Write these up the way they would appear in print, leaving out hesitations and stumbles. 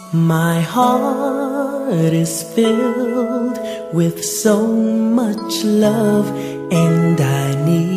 My heart is filled with so much love, and I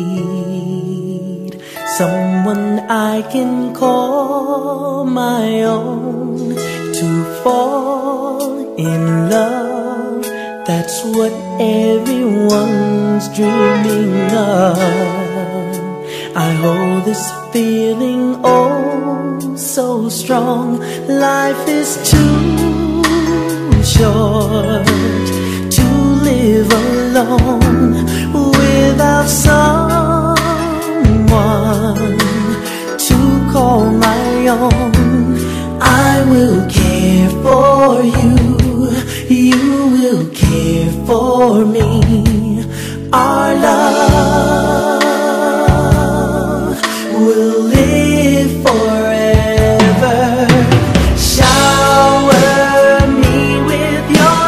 need someone I can call my own to fall in love. That's what everyone's dreaming of. I hold this feeling oh so strong. Life is too short to live alone without someone to call my own. I will care for you, you will care for me. Our love will live forever. Shower me with your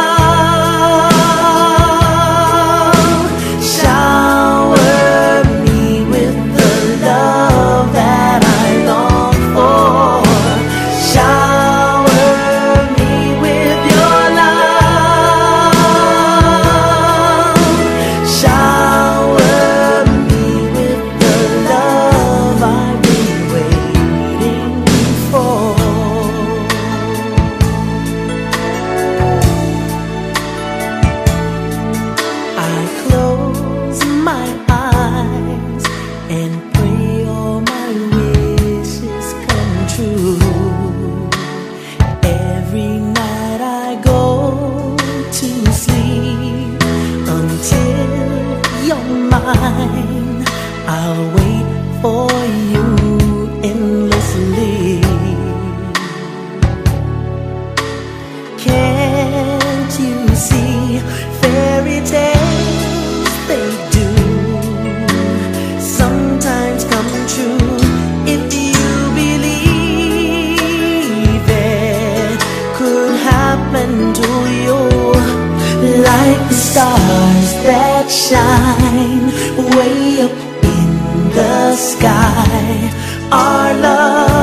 love. Shower me with the love that I long for. Shower me with your love. Shower me with the love I've been waiting for. I close my eyes and pray all my wishes come true. Every night I go to sleep until you're mine. I'll wait for you endlessly. Can't you see fairy tales, they do sometimes come true if you believe it could happen to you. Like the stars that shine way up in the sky, our love